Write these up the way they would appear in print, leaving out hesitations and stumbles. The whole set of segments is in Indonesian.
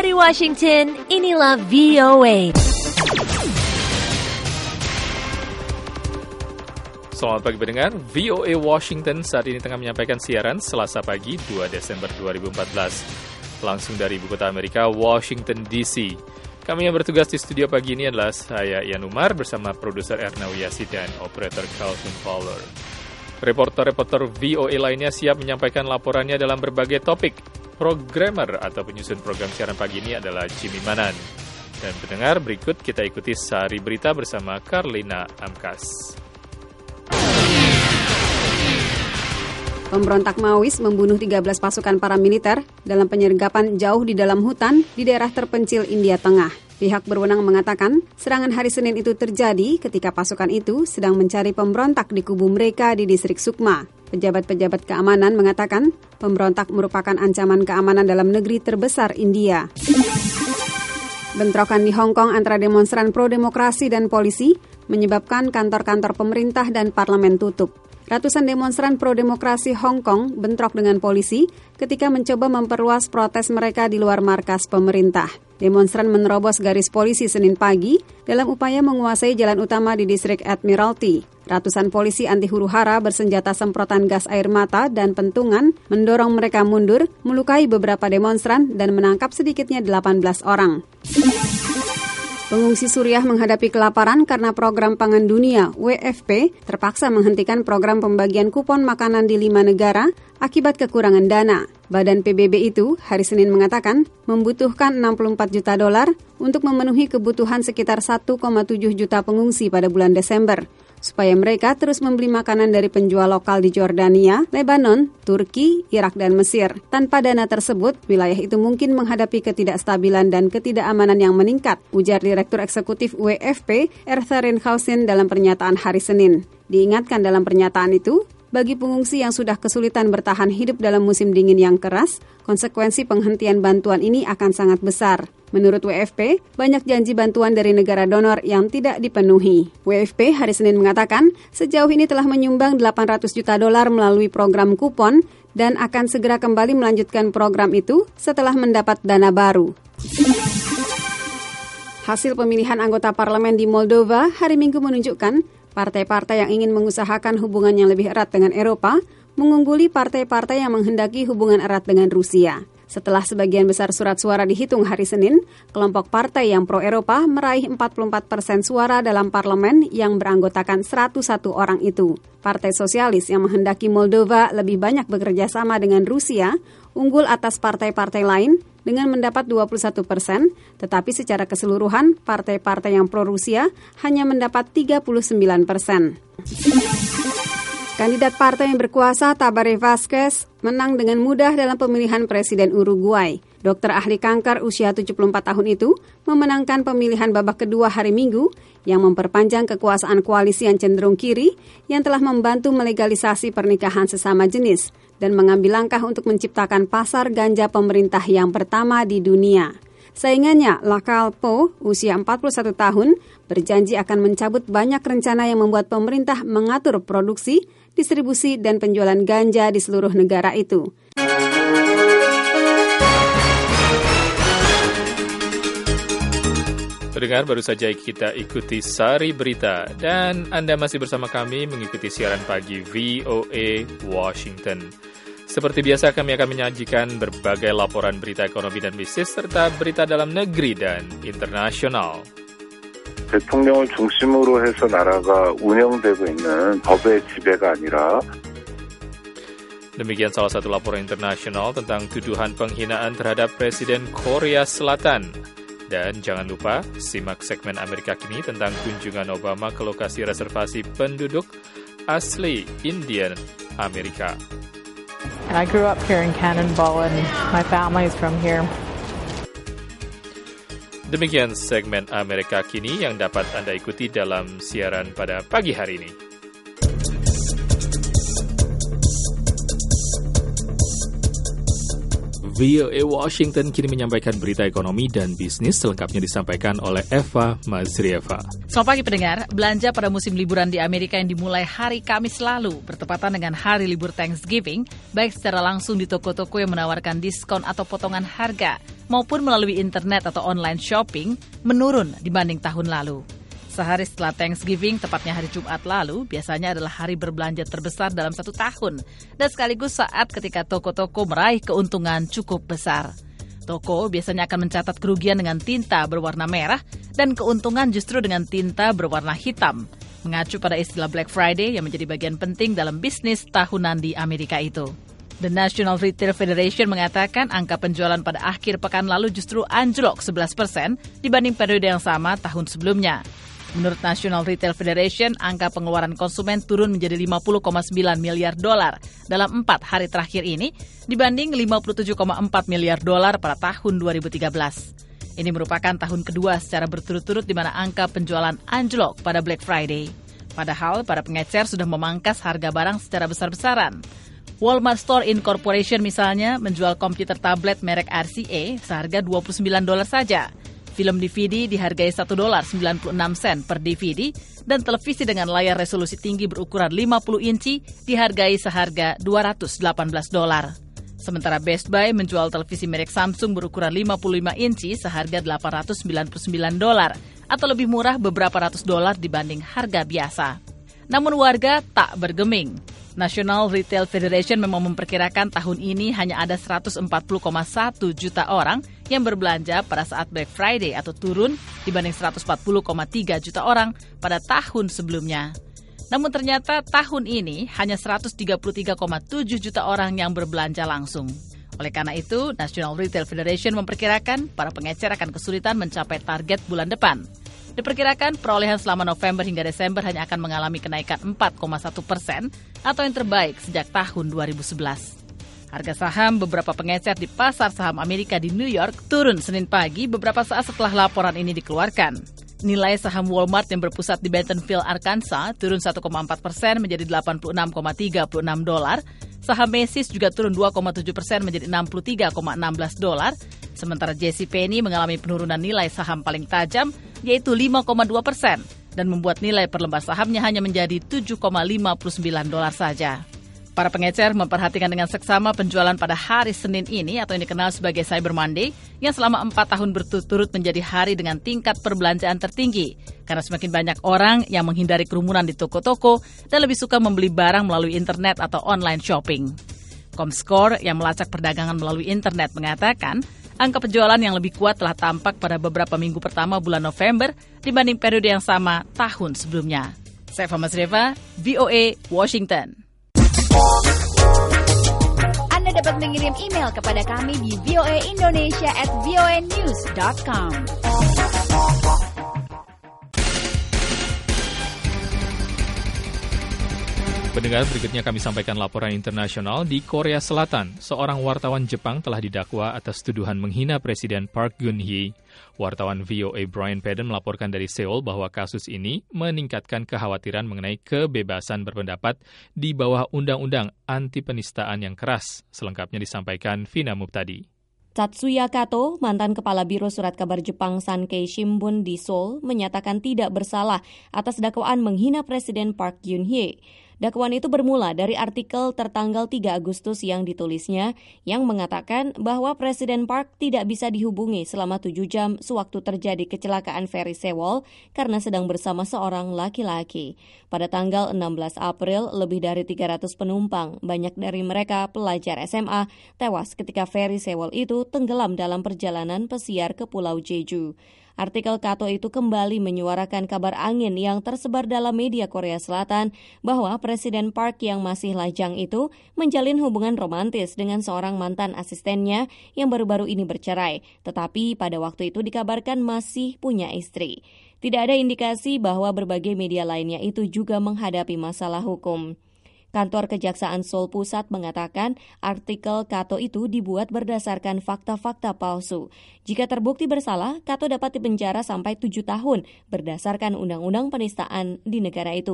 Dari Washington, inilah VOA. Selamat pagi pendengar, VOA Washington saat ini tengah menyampaikan siaran Selasa pagi 2 Desember 2014. Langsung dari ibu kota Amerika, Washington DC. Kami yang bertugas di studio pagi ini adalah saya, Ian Umar, bersama produser Erna Wiyasi dan operator Calvin Fowler. Reporter-reporter VOA lainnya siap menyampaikan laporannya dalam berbagai topik. Programmer atau penyusun program siaran pagi ini adalah Jimmy Manan. Dan pendengar, berikut kita ikuti sehari berita bersama Carlina Amkas. Pemberontak Maois membunuh 13 pasukan paramiliter dalam penyergapan jauh di dalam hutan di daerah terpencil India Tengah. Pihak berwenang mengatakan serangan hari Senin itu terjadi ketika pasukan itu sedang mencari pemberontak di kubu mereka di distrik Sukma. Pejabat-pejabat keamanan mengatakan pemberontak merupakan ancaman keamanan dalam negeri terbesar India. Bentrokan di Hong Kong antara demonstran pro-demokrasi dan polisi menyebabkan kantor-kantor pemerintah dan parlemen tutup. Ratusan demonstran pro-demokrasi Hong Kong bentrok dengan polisi ketika mencoba memperluas protes mereka di luar markas pemerintah. Demonstran menerobos garis polisi Senin pagi dalam upaya menguasai jalan utama di distrik Admiralty. Ratusan polisi anti huru-hara bersenjata semprotan gas air mata dan pentungan mendorong mereka mundur, melukai beberapa demonstran dan menangkap sedikitnya 18 orang. Pengungsi Suriah menghadapi kelaparan karena program pangan dunia WFP terpaksa menghentikan program pembagian kupon makanan di 5 negara akibat kekurangan dana. Badan PBB itu hari Senin mengatakan membutuhkan $64 juta untuk memenuhi kebutuhan sekitar 1,7 juta pengungsi pada bulan Desember, supaya mereka terus membeli makanan dari penjual lokal di Jordania, Lebanon, Turki, Irak, dan Mesir. Tanpa dana tersebut, wilayah itu mungkin menghadapi ketidakstabilan dan ketidakamanan yang meningkat, ujar Direktur Eksekutif WFP, Ertha Renhausen dalam pernyataan hari Senin. Diingatkan dalam pernyataan itu, bagi pengungsi yang sudah kesulitan bertahan hidup dalam musim dingin yang keras, konsekuensi penghentian bantuan ini akan sangat besar. Menurut WFP, banyak janji bantuan dari negara donor yang tidak dipenuhi. WFP hari Senin mengatakan, sejauh ini telah menyumbang $800 juta melalui program kupon dan akan segera kembali melanjutkan program itu setelah mendapat dana baru. Hasil pemilihan anggota parlemen di Moldova hari Minggu menunjukkan partai-partai yang ingin mengusahakan hubungan yang lebih erat dengan Eropa mengungguli partai-partai yang menghendaki hubungan erat dengan Rusia. Setelah sebagian besar surat suara dihitung hari Senin, kelompok partai yang pro-Eropa meraih 44% suara dalam parlemen yang beranggotakan 101 orang itu. Partai Sosialis yang menghendaki Moldova lebih banyak bekerja sama dengan Rusia unggul atas partai-partai lain dengan mendapat 21%, tetapi secara keseluruhan partai-partai yang pro-Rusia hanya mendapat 39%. Kandidat partai yang berkuasa Tabaré Vázquez menang dengan mudah dalam pemilihan presiden Uruguay. Dokter ahli kanker usia 74 tahun itu memenangkan pemilihan babak kedua hari Minggu yang memperpanjang kekuasaan koalisi yang cenderung kiri yang telah membantu melegalisasi pernikahan sesama jenis dan mengambil langkah untuk menciptakan pasar ganja pemerintah yang pertama di dunia. Saingannya, Lacal Po, usia 41 tahun, berjanji akan mencabut banyak rencana yang membuat pemerintah mengatur produksi, distribusi, dan penjualan ganja di seluruh negara itu. Pendengar, baru saja kita ikuti sari berita dan Anda masih bersama kami mengikuti siaran pagi VOA Washington. Seperti biasa kami akan menyajikan berbagai laporan berita ekonomi dan bisnis serta berita dalam negeri dan internasional. 대통령을 중심으로 해서 나라가 운영되고 있는 법의 지배가 아니라 Demikian salah satu laporan internasional tentang tuduhan penghinaan terhadap Presiden Korea Selatan. Dan jangan lupa simak segmen Amerika Kini tentang kunjungan Obama ke lokasi reservasi penduduk asli Indian Amerika. And I grew up here in Cannonball and my family is from here. Demikian segmen Amerika Kini yang dapat Anda ikuti dalam siaran pada pagi hari ini. VOA Washington kini menyampaikan berita ekonomi dan bisnis, selengkapnya disampaikan oleh Eva Mazrieva. Selamat pagi pendengar, belanja pada musim liburan di Amerika yang dimulai hari Kamis lalu bertepatan dengan hari libur Thanksgiving, baik secara langsung di toko-toko yang menawarkan diskon atau potongan harga, maupun melalui internet atau online shopping, menurun dibanding tahun lalu. Sehari setelah Thanksgiving, tepatnya hari Jumat lalu, biasanya adalah hari berbelanja terbesar dalam satu tahun, dan sekaligus saat ketika toko-toko meraih keuntungan cukup besar. Toko biasanya akan mencatat kerugian dengan tinta berwarna merah dan keuntungan justru dengan tinta berwarna hitam, mengacu pada istilah Black Friday yang menjadi bagian penting dalam bisnis tahunan di Amerika itu. The National Retail Federation mengatakan angka penjualan pada akhir pekan lalu justru anjlok 11% dibanding periode yang sama tahun sebelumnya. Menurut National Retail Federation, angka pengeluaran konsumen turun menjadi $50,9 miliar dalam 4 hari terakhir ini dibanding $57,4 miliar pada tahun 2013. Ini merupakan tahun kedua secara berturut-turut di mana angka penjualan anjlok pada Black Friday. Padahal para pengecer sudah memangkas harga barang secara besar-besaran. Walmart Store Incorporation misalnya menjual komputer tablet merek RCA seharga $29 saja. Film DVD dihargai $1.96 per DVD dan televisi dengan layar resolusi tinggi berukuran 50 inci dihargai seharga $218. Sementara Best Buy menjual televisi merek Samsung berukuran 55 inci seharga $899 atau lebih murah beberapa ratus dolar dibanding harga biasa. Namun warga tak bergeming. National Retail Federation memang memperkirakan tahun ini hanya ada 140,1 juta orang yang berbelanja pada saat Black Friday atau turun dibanding 140,3 juta orang pada tahun sebelumnya. Namun ternyata tahun ini hanya 133,7 juta orang yang berbelanja langsung. Oleh karena itu, National Retail Federation memperkirakan para pengecer akan kesulitan mencapai target bulan depan. Diperkirakan perolehan selama November hingga Desember hanya akan mengalami kenaikan 4,1% atau yang terbaik sejak tahun 2011. Harga saham beberapa pengecer di pasar saham Amerika di New York turun Senin pagi beberapa saat setelah laporan ini dikeluarkan. Nilai saham Walmart yang berpusat di Bentonville, Arkansas turun 1,4% menjadi $86,36. Saham Macy's juga turun 2,7% menjadi $63,16. Sementara JCPenney mengalami penurunan nilai saham paling tajam yaitu 5,2% dan membuat nilai per lembar sahamnya hanya menjadi $7,59 saja. Para pengecer memperhatikan dengan seksama penjualan pada hari Senin ini atau yang dikenal sebagai Cyber Monday yang selama 4 tahun berturut-turut menjadi hari dengan tingkat perbelanjaan tertinggi karena semakin banyak orang yang menghindari kerumunan di toko-toko dan lebih suka membeli barang melalui internet atau online shopping. Comscore yang melacak perdagangan melalui internet mengatakan angka penjualan yang lebih kuat telah tampak pada beberapa minggu pertama bulan November dibanding periode yang sama tahun sebelumnya. Saya Eva Mazrieva, VOA, Washington. Anda dapat mengirim email kepada kami di voaindonesia@voanews.com. Pendengar, berikutnya kami sampaikan laporan internasional di Korea Selatan. Seorang wartawan Jepang telah didakwa atas tuduhan menghina Presiden Park Geun-hye. Wartawan VOA Brian Padden melaporkan dari Seoul bahwa kasus ini meningkatkan kekhawatiran mengenai kebebasan berpendapat di bawah undang-undang anti penistaan yang keras. Selengkapnya disampaikan Vina Muptadi. Tatsuya Kato, mantan kepala Biro Surat Kabar Jepang Sankei Shimbun di Seoul, menyatakan tidak bersalah atas dakwaan menghina Presiden Park Geun-hye. Dakwaan itu bermula dari artikel tertanggal 3 Agustus yang ditulisnya yang mengatakan bahwa Presiden Park tidak bisa dihubungi selama 7 jam sewaktu terjadi kecelakaan feri Sewol karena sedang bersama seorang laki-laki. Pada tanggal 16 April, lebih dari 300 penumpang, banyak dari mereka pelajar SMA, tewas ketika feri Sewol itu tenggelam dalam perjalanan pesiar ke Pulau Jeju. Artikel Kato itu kembali menyuarakan kabar angin yang tersebar dalam media Korea Selatan bahwa Presiden Park yang masih lajang itu menjalin hubungan romantis dengan seorang mantan asistennya yang baru-baru ini bercerai, tetapi pada waktu itu dikabarkan masih punya istri. Tidak ada indikasi bahwa berbagai media lainnya itu juga menghadapi masalah hukum. Kantor Kejaksaan Seoul Pusat mengatakan artikel Kato itu dibuat berdasarkan fakta-fakta palsu. Jika terbukti bersalah, Kato dapat dipenjara sampai 7 tahun berdasarkan undang-undang penistaan di negara itu.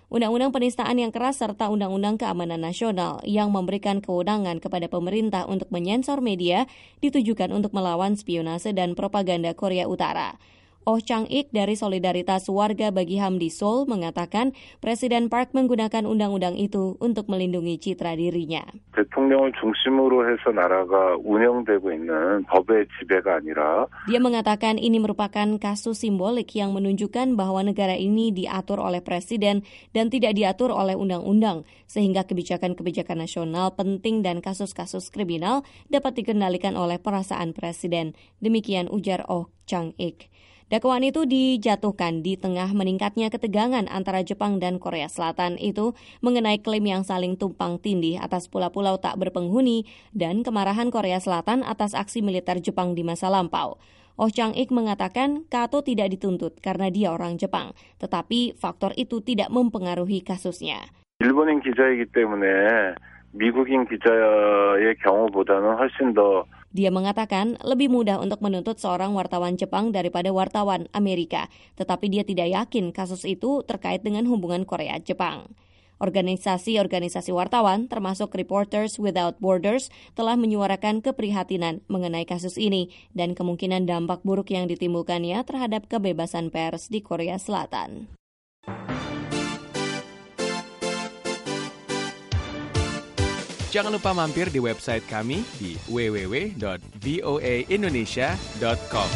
Undang-undang penistaan yang keras serta Undang-undang Keamanan Nasional yang memberikan kewenangan kepada pemerintah untuk menyensor media ditujukan untuk melawan spionase dan propaganda Korea Utara. Oh Chang-ik dari Solidaritas Warga Bagi HAM di Seoul mengatakan Presiden Park menggunakan undang-undang itu untuk melindungi citra dirinya. 대통령을 중심으로 해서 나라가 운영되고 있는 법의 지배가 아니라 Dia mengatakan ini merupakan kasus simbolik yang menunjukkan bahwa negara ini diatur oleh presiden dan tidak diatur oleh undang-undang, sehingga kebijakan-kebijakan nasional penting dan kasus-kasus kriminal dapat dikendalikan oleh perasaan presiden. Demikian ujar Oh Chang-ik. Dakwaan itu dijatuhkan di tengah meningkatnya ketegangan antara Jepang dan Korea Selatan itu mengenai klaim yang saling tumpang tindih atas pulau-pulau tak berpenghuni dan kemarahan Korea Selatan atas aksi militer Jepang di masa lampau. Oh Chang-ik mengatakan Kato tidak dituntut karena dia orang Jepang, tetapi faktor itu tidak mempengaruhi kasusnya. 일본인 기자이기 때문에 미국인 기자의 경우보다는 훨씬 더 Dia mengatakan lebih mudah untuk menuntut seorang wartawan Jepang daripada wartawan Amerika, tetapi dia tidak yakin kasus itu terkait dengan hubungan Korea-Jepang. Organisasi-organisasi wartawan, termasuk Reporters Without Borders, telah menyuarakan keprihatinan mengenai kasus ini dan kemungkinan dampak buruk yang ditimbulkannya terhadap kebebasan pers di Korea Selatan. Jangan lupa mampir di website kami di www.voaindonesia.com.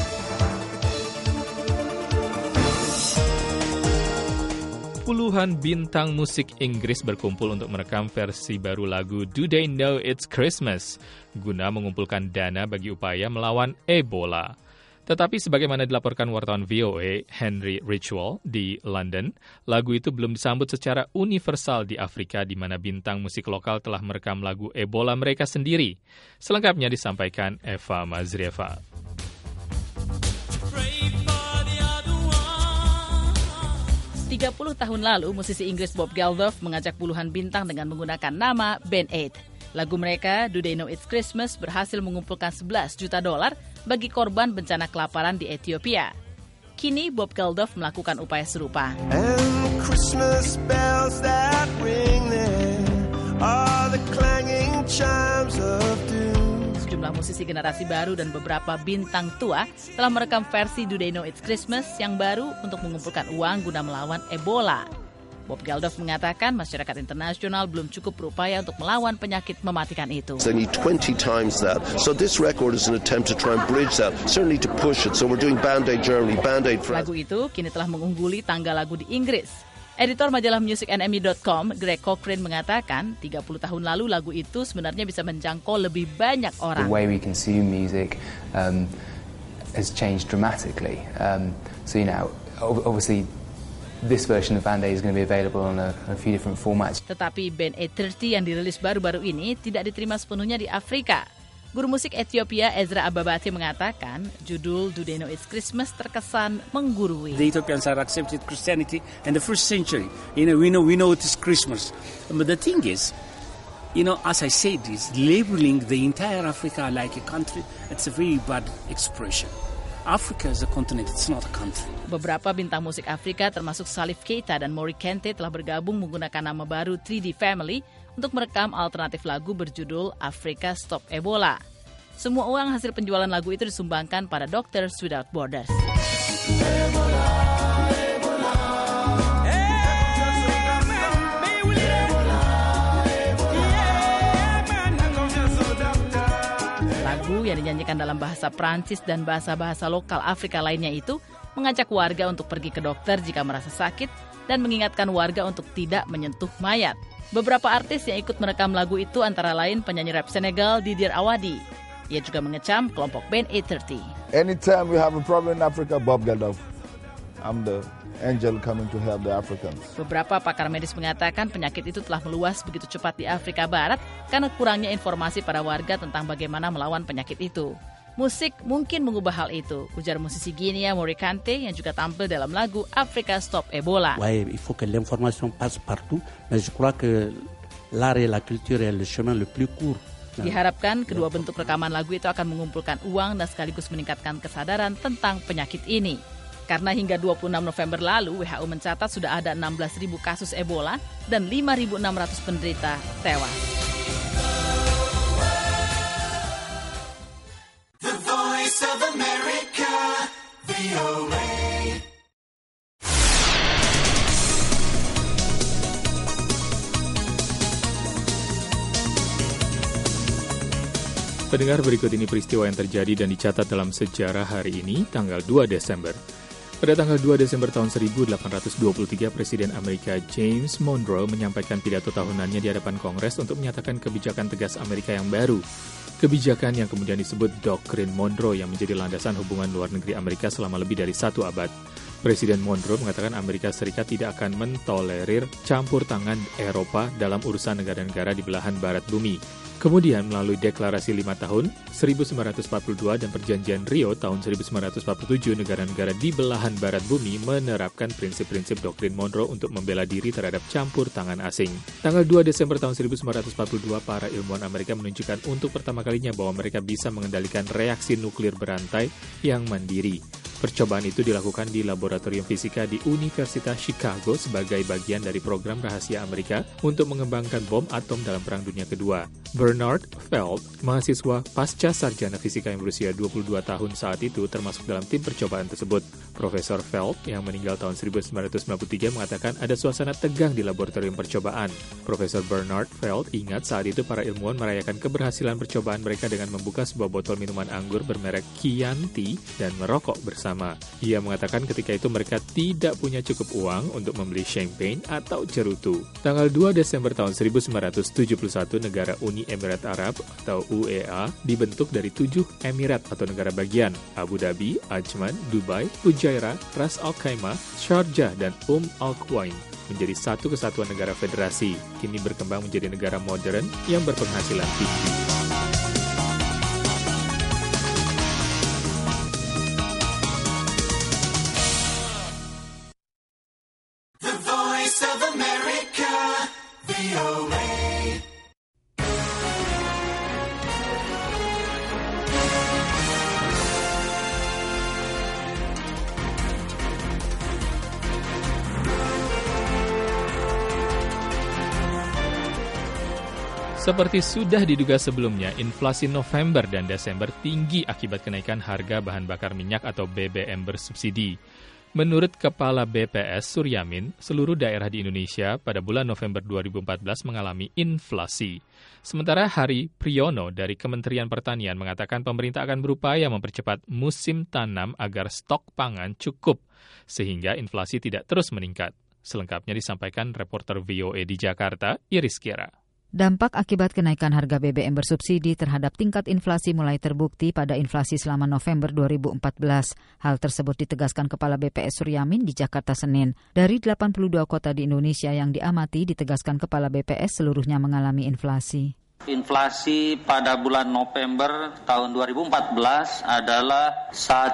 Puluhan bintang musik Inggris berkumpul untuk merekam versi baru lagu Do They Know It's Christmas guna mengumpulkan dana bagi upaya melawan Ebola. Tetapi sebagaimana dilaporkan wartawan VOA Henry Ridgwell di London, lagu itu belum disambut secara universal di Afrika di mana bintang musik lokal telah merekam lagu Ebola mereka sendiri. Selengkapnya disampaikan Eva Mazrieva. 30 tahun lalu, musisi Inggris Bob Geldof mengajak puluhan bintang dengan menggunakan nama Band Aid. Lagu mereka, Do They Know It's Christmas, berhasil mengumpulkan $11 juta bagi korban bencana kelaparan di Ethiopia. Kini Bob Geldof melakukan upaya serupa. And Christmas bells that ring there are the clanging chimes of doom. Sejumlah musisi generasi baru dan beberapa bintang tua telah merekam versi Do They Know It's Christmas yang baru untuk mengumpulkan uang guna melawan Ebola. Bob Geldof mengatakan masyarakat internasional belum cukup berupaya untuk melawan penyakit mematikan itu. They need 20 times that. So this record is an attempt to try and bridge that, certainly to push it. So we're doing Band-Aid Germany, Band-Aid France. Lagu itu kini telah mengungguli tangga lagu di Inggris. Editor majalah musicnme.com, Greg Cochrane mengatakan 30 tahun lalu lagu itu sebenarnya bisa menjangkau lebih banyak orang. The way we consume music has changed dramatically. So you know, obviously this version of Band-Aid is going to be available on a few different formats. Tetapi Band Aid 30 yang dirilis baru-baru ini tidak diterima sepenuhnya di Afrika. Guru musik Ethiopia Ezra Ababate mengatakan judul Do They Know It's Christmas terkesan menggurui. The Ethiopians are accepted Christianity in the first century. We know it is Christmas. But the thing is, as I said, is labeling the entire Africa like a country. It's a very bad expression. Africa is a continent, it's not a country. Beberapa bintang musik Afrika termasuk Salif Keita dan Mori Kente telah bergabung menggunakan nama baru 3D Family untuk merekam alternatif lagu berjudul Africa Stop Ebola. Semua uang hasil penjualan lagu itu disumbangkan pada Doctors Without Borders. Yang dinyanyikan dalam bahasa Prancis dan bahasa-bahasa lokal Afrika lainnya itu mengajak warga untuk pergi ke dokter jika merasa sakit dan mengingatkan warga untuk tidak menyentuh mayat. Beberapa artis yang ikut merekam lagu itu antara lain penyanyi rap Senegal Didier Awadi. Ia juga mengecam kelompok Band Aid 30. Anytime we have a problem in Africa, Bob Geldof. I'm the angel coming to help the Africans. Beberapa pakar medis mengatakan penyakit itu telah meluas begitu cepat di Afrika Barat karena kurangnya informasi pada warga tentang bagaimana melawan penyakit itu. Musik mungkin mengubah hal itu, ujar musisi Guinea Mori Kante yang juga tampil dalam lagu Africa Stop Ebola. Ouais, il faut que l'information passe partout, mais je crois que l'art et la culture est le chemin le plus court. Diharapkan kedua bentuk rekaman lagu itu akan mengumpulkan uang dan sekaligus meningkatkan kesadaran tentang penyakit ini. Karena hingga 26 November lalu, WHO mencatat sudah ada 16.000 kasus Ebola dan 5.600 penderita tewas. The Voice of America, VOA. Pendengar, berikut ini peristiwa yang terjadi dan dicatat dalam sejarah hari ini, tanggal 2 Desember. Pada tanggal 2 Desember tahun 1823, Presiden Amerika James Monroe menyampaikan pidato tahunannya di hadapan Kongres untuk menyatakan kebijakan tegas Amerika yang baru. Kebijakan yang kemudian disebut Doktrin Monroe yang menjadi landasan hubungan luar negeri Amerika selama lebih dari 1 abad. Presiden Monroe mengatakan Amerika Serikat tidak akan mentolerir campur tangan Eropa dalam urusan negara-negara di belahan barat bumi. Kemudian melalui deklarasi 5 tahun, 1942 dan perjanjian Rio tahun 1947, negara-negara di belahan barat bumi menerapkan prinsip-prinsip doktrin Monroe untuk membela diri terhadap campur tangan asing. Tanggal 2 Desember tahun 1942, para ilmuwan Amerika menunjukkan untuk pertama kalinya bahwa mereka bisa mengendalikan reaksi nuklir berantai yang mandiri. Percobaan itu dilakukan di Laboratorium Fisika di Universitas Chicago sebagai bagian dari program rahasia Amerika untuk mengembangkan bom atom dalam Perang Dunia Kedua. Bernard Feld, mahasiswa pasca sarjana fisika yang berusia 22 tahun saat itu, termasuk dalam tim percobaan tersebut. Profesor Feld, yang meninggal tahun 1993, mengatakan ada suasana tegang di laboratorium percobaan. Profesor Bernard Feld ingat saat itu para ilmuwan merayakan keberhasilan percobaan mereka dengan membuka sebuah botol minuman anggur bermerek Chianti dan merokok bersama. Ia mengatakan ketika itu mereka tidak punya cukup uang untuk membeli champagne atau cerutu. Tanggal 2 Desember tahun 1971, negara Uni Emirat Arab atau UEA dibentuk dari 7 emirat atau negara bagian: Abu Dhabi, Ajman, Dubai, Fujairah, Ras Al Khaimah, Sharjah, dan Al Quwain menjadi satu kesatuan negara federasi. Kini berkembang menjadi negara modern yang berpenghasilan tinggi. The Voice of America, VOA. Seperti sudah diduga sebelumnya, inflasi November dan Desember tinggi akibat kenaikan harga bahan bakar minyak atau BBM bersubsidi. Menurut Kepala BPS Suryamin, seluruh daerah di Indonesia pada bulan November 2014 mengalami inflasi. Sementara Hari Priyono dari Kementerian Pertanian mengatakan pemerintah akan berupaya mempercepat musim tanam agar stok pangan cukup, sehingga inflasi tidak terus meningkat. Selengkapnya disampaikan reporter VOA di Jakarta, Iris Kira. Dampak akibat kenaikan harga BBM bersubsidi terhadap tingkat inflasi mulai terbukti pada inflasi selama November 2014. Hal tersebut ditegaskan Kepala BPS Suryamin di Jakarta Senin. Dari 82 kota di Indonesia yang diamati, ditegaskan Kepala BPS seluruhnya mengalami inflasi. Inflasi pada bulan November tahun 2014 adalah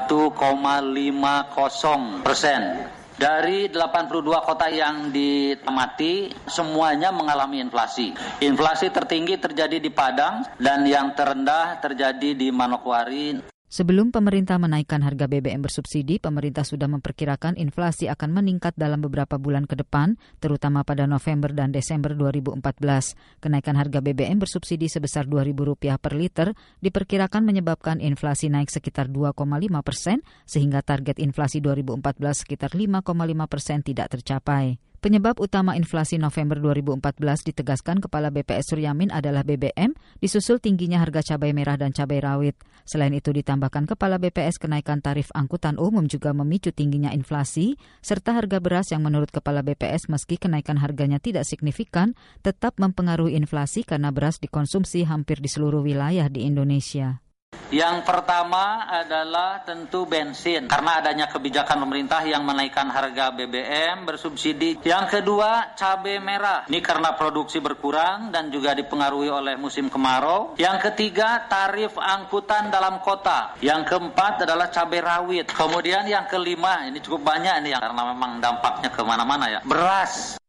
1,50%. Dari 82 kota yang diamati, semuanya mengalami inflasi. Inflasi tertinggi terjadi di Padang dan yang terendah terjadi di Manokwari. Sebelum pemerintah menaikkan harga BBM bersubsidi, pemerintah sudah memperkirakan inflasi akan meningkat dalam beberapa bulan ke depan, terutama pada November dan Desember 2014. Kenaikan harga BBM bersubsidi sebesar Rp2.000 per liter diperkirakan menyebabkan inflasi naik sekitar 2,5%, sehingga target inflasi 2014 sekitar 5,5% tidak tercapai. Penyebab utama inflasi November 2014 ditegaskan Kepala BPS Suryamin adalah BBM, disusul tingginya harga cabai merah dan cabai rawit. Selain itu ditambahkan Kepala BPS kenaikan tarif angkutan umum juga memicu tingginya inflasi, serta harga beras yang menurut Kepala BPS meski kenaikan harganya tidak signifikan, tetap mempengaruhi inflasi karena beras dikonsumsi hampir di seluruh wilayah di Indonesia. Yang pertama adalah tentu bensin, karena adanya kebijakan pemerintah yang menaikkan harga BBM bersubsidi. Yang kedua, cabai merah. Ini karena produksi berkurang dan juga dipengaruhi oleh musim kemarau. Yang ketiga, tarif angkutan dalam kota. Yang keempat adalah cabai rawit. Kemudian yang kelima, ini cukup banyak ini karena memang dampaknya kemana-mana ya. Beras.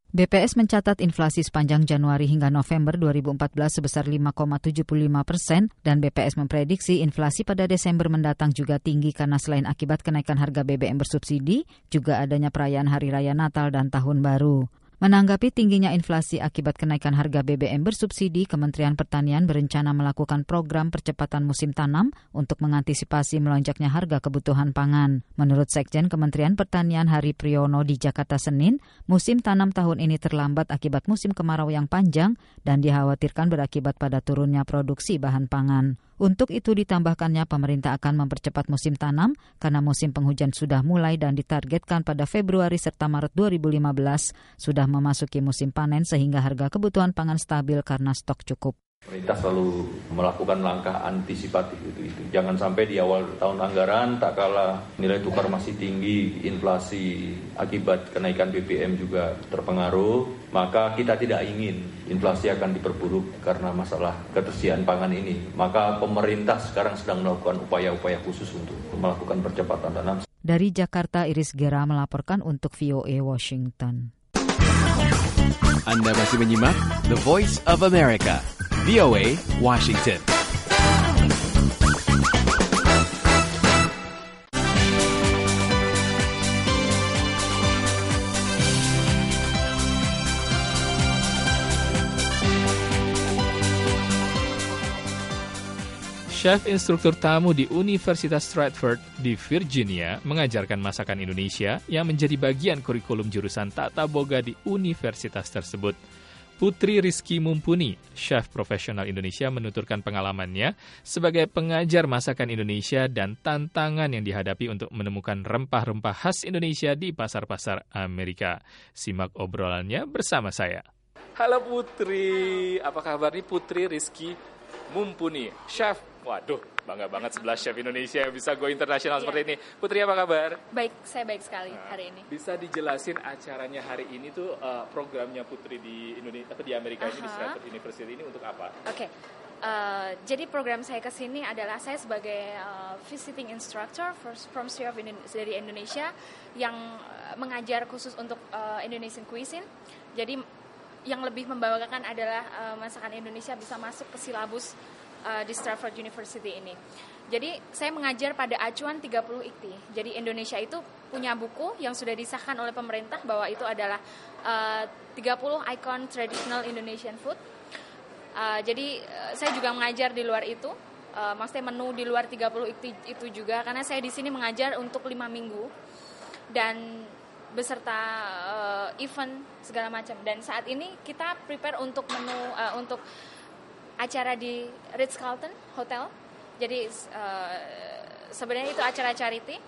BPS mencatat inflasi sepanjang Januari hingga November 2014 sebesar 5,75% dan BPS memprediksi inflasi pada Desember mendatang juga tinggi karena selain akibat kenaikan harga BBM bersubsidi, juga adanya perayaan Hari Raya Natal dan Tahun Baru. Menanggapi tingginya inflasi akibat kenaikan harga BBM bersubsidi, Kementerian Pertanian berencana melakukan program percepatan musim tanam untuk mengantisipasi melonjaknya harga kebutuhan pangan. Menurut Sekjen Kementerian Pertanian Hari Priyono di Jakarta Senin, musim tanam tahun ini terlambat akibat musim kemarau yang panjang dan dikhawatirkan berakibat pada turunnya produksi bahan pangan. Untuk itu ditambahkannya pemerintah akan mempercepat musim tanam karena musim penghujan sudah mulai dan ditargetkan pada Februari serta Maret 2015 sudah memasuki musim panen sehingga harga kebutuhan pangan stabil karena stok cukup. Pemerintah selalu melakukan langkah antisipatif itu. Jangan sampai di awal tahun anggaran tak kalah nilai tukar masih tinggi, inflasi akibat kenaikan BBM juga terpengaruh, maka kita tidak ingin inflasi akan diperburuk karena masalah ketersediaan pangan ini. Maka pemerintah sekarang sedang melakukan upaya-upaya khusus untuk melakukan percepatan tanam. Dari Jakarta, Iris Gera melaporkan untuk VOA Washington. Anda masih menyimak The Voice of America, VOA Washington. Chef instruktur tamu di Universitas Stratford di Virginia mengajarkan masakan Indonesia yang menjadi bagian kurikulum jurusan Tata Boga di universitas tersebut. Putri Rizky Mumpuni, chef profesional Indonesia, menuturkan pengalamannya sebagai pengajar masakan Indonesia dan tantangan yang dihadapi untuk menemukan rempah-rempah khas Indonesia di pasar-pasar Amerika. Simak obrolannya bersama saya. Halo Putri, apa kabar nih Putri Rizky Mumpuni, chef. Waduh, bangga banget 11 chef Indonesia yang bisa go internasional seperti ini. Putri, apa kabar? Baik, saya baik sekali hari ini. Bisa dijelasin acaranya hari ini tuh programnya Putri di Indonesia atau di Amerika ini di Stratford University ini untuk apa? Oke. Jadi program saya ke sini adalah saya sebagai visiting instructor from Chef dari Indonesia yang mengajar khusus untuk Indonesian cuisine. Jadi yang lebih membanggakan adalah masakan Indonesia bisa masuk ke silabus di Stratford University ini. Jadi saya mengajar pada acuan 30 IKTI. Jadi Indonesia itu punya buku yang sudah disahkan oleh pemerintah bahwa itu adalah 30 icon traditional Indonesian food. Jadi saya juga mengajar di luar itu, maksudnya menu di luar 30 IKTI itu juga, karena saya di sini mengajar untuk 5 minggu dan beserta event segala macam. Dan saat ini kita prepare untuk menu untuk acara di Ritz-Carlton Hotel. Jadi sebenarnya itu acara charity.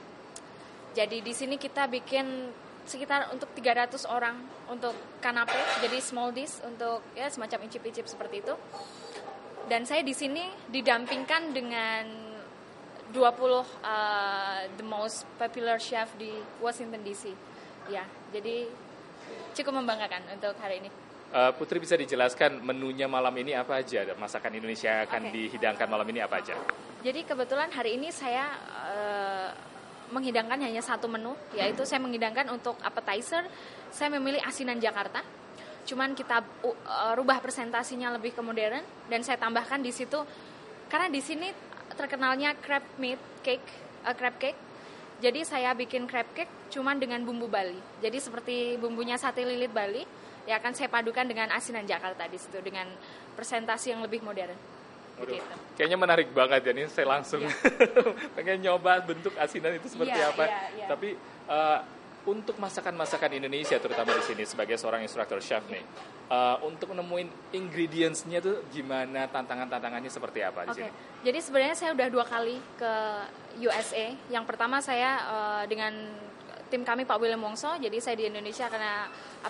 Jadi di sini kita bikin sekitar untuk 300 orang untuk kanape, jadi small dish untuk ya semacam icip-icip seperti itu. Dan saya di sini didampingkan dengan 20 the most popular chef di Washington DC. Ya, jadi cukup membanggakan untuk hari ini. Putri, bisa dijelaskan menunya malam ini apa aja? Masakan Indonesia yang akan dihidangkan malam ini apa aja? Jadi kebetulan hari ini saya menghidangkan hanya satu menu, yaitu saya menghidangkan untuk appetizer. Saya memilih asinan Jakarta. Cuman kita rubah presentasinya lebih ke modern dan saya tambahkan di situ karena di sini terkenalnya crab cake. Jadi saya bikin crab cake cuman dengan bumbu Bali. Jadi seperti bumbunya sate lilit Bali. Ya akan saya padukan dengan asinan Jakarta di situ dengan presentasi yang lebih modern. Begitu. Kayaknya menarik banget ya, ini saya langsung pengen nyoba bentuk asinan itu seperti apa. Tapi untuk masakan-masakan Indonesia terutama di sini sebagai seorang instruktur chef nih, untuk nemuin ingredients-nya tuh gimana, tantangannya seperti apa di sini? Jadi sebenarnya saya udah 2 kali ke USA. Yang pertama saya dengan tim kami Pak William Wongso. Jadi saya di Indonesia karena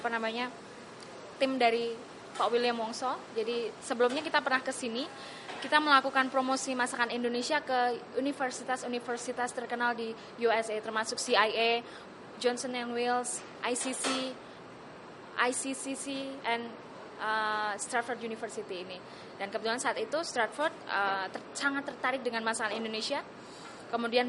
tim dari Pak William Wongso. Jadi sebelumnya kita pernah ke sini, kita melakukan promosi masakan Indonesia ke universitas-universitas terkenal di USA, termasuk CIA, Johnson & Wales, ICCC, and Stratford University ini. Dan kebetulan saat itu Stratford sangat tertarik dengan masakan Indonesia. Kemudian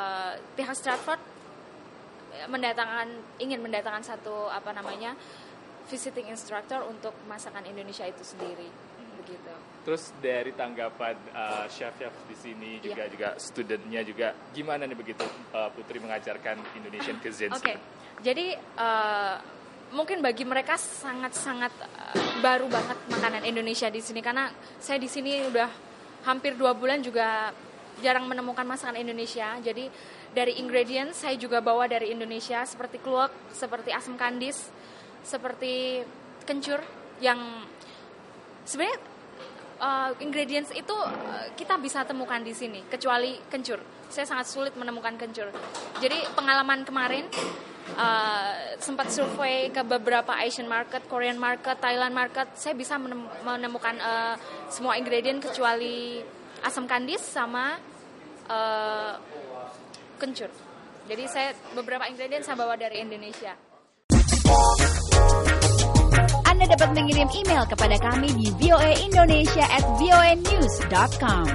pihak Stratford ingin mendatangkan satu visiting instructor untuk masakan Indonesia itu sendiri. Begitu. Terus dari tanggapan chef-chef di sini juga studentnya juga gimana nih begitu Putri mengajarkan Indonesian cuisine? Oke. Jadi mungkin bagi mereka sangat-sangat baru banget makanan Indonesia di sini, karena saya di sini udah hampir 2 bulan juga jarang menemukan masakan Indonesia. Jadi dari ingredients saya juga bawa dari Indonesia, seperti kluwek, seperti asam kandis, seperti kencur, yang sebenarnya ingredients itu kita bisa temukan di sini, kecuali kencur. Saya sangat sulit menemukan kencur. Jadi pengalaman kemarin sempat survei ke beberapa Asian market, Korean market, Thailand market, saya bisa menemukan semua ingredient kecuali asam kandis sama kencur. Jadi beberapa ingredient saya bawa dari Indonesia. Anda dapat mengirim email kepada kami di voaindonesia@voanews.com.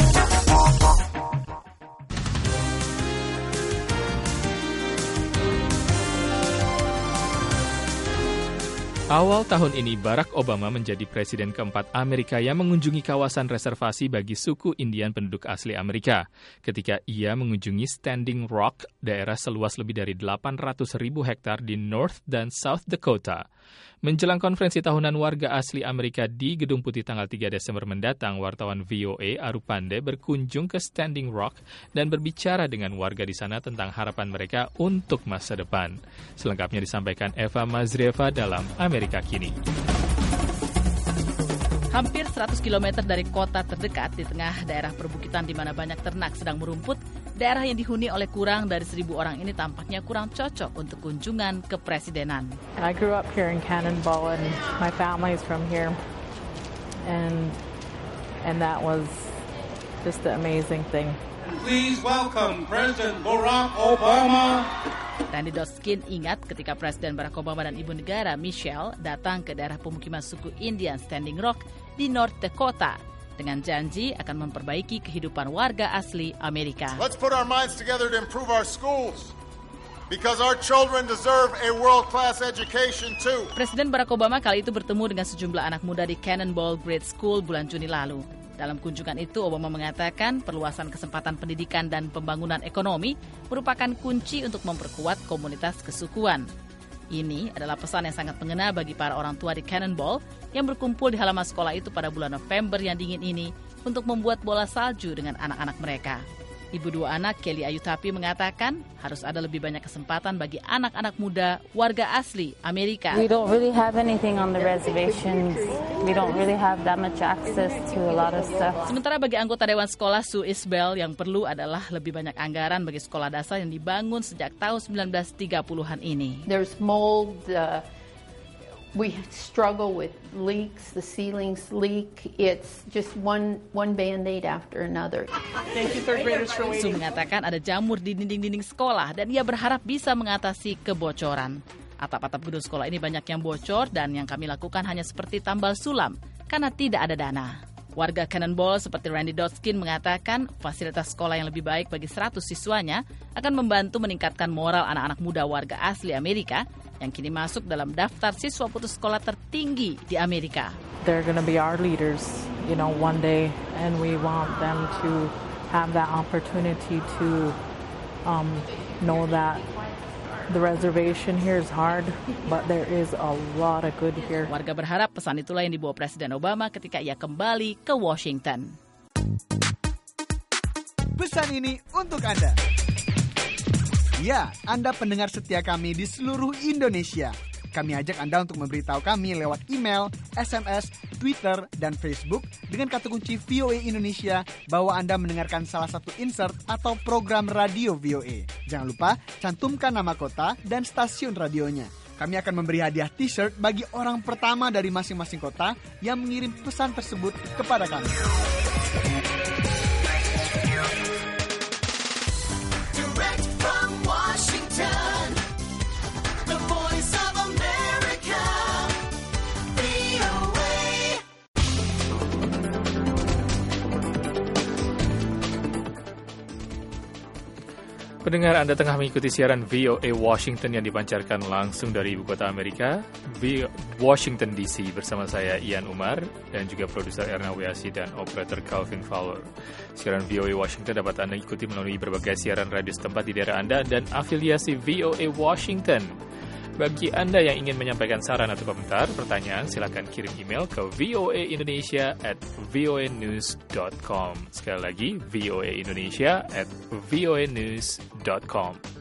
Awal tahun ini, Barack Obama menjadi presiden keempat Amerika yang mengunjungi kawasan reservasi bagi suku Indian penduduk asli Amerika. Ketika ia mengunjungi Standing Rock, daerah seluas lebih dari 800.000 hektar di North dan South Dakota. Menjelang konferensi tahunan warga asli Amerika di Gedung Putih tanggal 3 Desember mendatang, wartawan VOA Arupande berkunjung ke Standing Rock dan berbicara dengan warga di sana tentang harapan mereka untuk masa depan. Selengkapnya disampaikan Eva Mazrieva dalam Amerika Kini. Hampir 100 km dari kota terdekat di tengah daerah perbukitan di mana banyak ternak sedang merumput, daerah yang dihuni oleh kurang dari 1.000 orang ini tampaknya kurang cocok untuk kunjungan kepresidenan. I grew up here in Cannonball and my family is from here. And that was just an amazing thing. Please welcome President Barack Obama. Randy Doskin ingat ketika Presiden Barack Obama dan Ibu Negara Michelle datang ke daerah pemukiman suku Indian Standing Rock di North Dakota dengan janji akan memperbaiki kehidupan warga asli Amerika. Let's put our minds together to improve our schools. Because our children deserve a world-class education too. Presiden Barack Obama kali itu bertemu dengan sejumlah anak muda di Cannonball Grade School bulan Juni lalu. Dalam kunjungan itu, Obama mengatakan perluasan kesempatan pendidikan dan pembangunan ekonomi merupakan kunci untuk memperkuat komunitas kesukuan. Ini adalah pesan yang sangat mengena bagi para orang tua di Cannonball yang berkumpul di halaman sekolah itu pada bulan November yang dingin ini untuk membuat bola salju dengan anak-anak mereka. Ibu dua anak, Kelly Ayu Tapi, mengatakan harus ada lebih banyak kesempatan bagi anak-anak muda warga asli Amerika. We don't really have anything on the reservations. We don't really have that much access to a lot of stuff. Sementara bagi anggota Dewan Sekolah Sue Isbell, yang perlu adalah lebih banyak anggaran bagi sekolah dasar yang dibangun sejak tahun 1930-an ini. There's mold. We struggle with leaks. The ceilings leak. It's just one Band-Aid after another. Thank you, third graders, for waiting. Sue mengatakan ada jamur di dinding-dinding sekolah dan ia berharap bisa mengatasi kebocoran. Atap-atap gedung sekolah ini banyak yang bocor dan yang kami lakukan hanya seperti tambal sulam karena tidak ada dana. Warga Cannonball seperti Randy Doskin mengatakan fasilitas sekolah yang lebih baik bagi 100 siswanya akan membantu meningkatkan moral anak-anak muda warga asli Amerika yang kini masuk dalam daftar siswa putus sekolah tertinggi di Amerika. They're going to be our leaders, one day, and we want them to have that opportunity to know that the reservation here is hard, but there is a lot of good here. Warga berharap pesan itulah yang dibawa Presiden Obama ketika ia kembali ke Washington. Pesan ini untuk Anda. Ya, Anda pendengar setia kami di seluruh Indonesia. Kami ajak Anda untuk memberitahu kami lewat email, SMS, Twitter, dan Facebook dengan kata kunci VOA Indonesia bahwa Anda mendengarkan salah satu insert atau program radio VOA. Jangan lupa cantumkan nama kota dan stasiun radionya. Kami akan memberi hadiah t-shirt bagi orang pertama dari masing-masing kota yang mengirim pesan tersebut kepada kami. Pendengar, Anda tengah mengikuti siaran VOA Washington yang dipancarkan langsung dari ibu kota Amerika, Washington DC, bersama saya Ian Umar dan juga produser Erna Wiasi dan operator Calvin Fowler. Siaran VOA Washington dapat Anda ikuti melalui berbagai siaran radio setempat di daerah Anda dan afiliasi VOA Washington. Bagi Anda yang ingin menyampaikan saran atau komentar, pertanyaan, silakan kirim email ke voaindonesia@voanews.com. Sekali lagi, voaindonesia@voanews.com.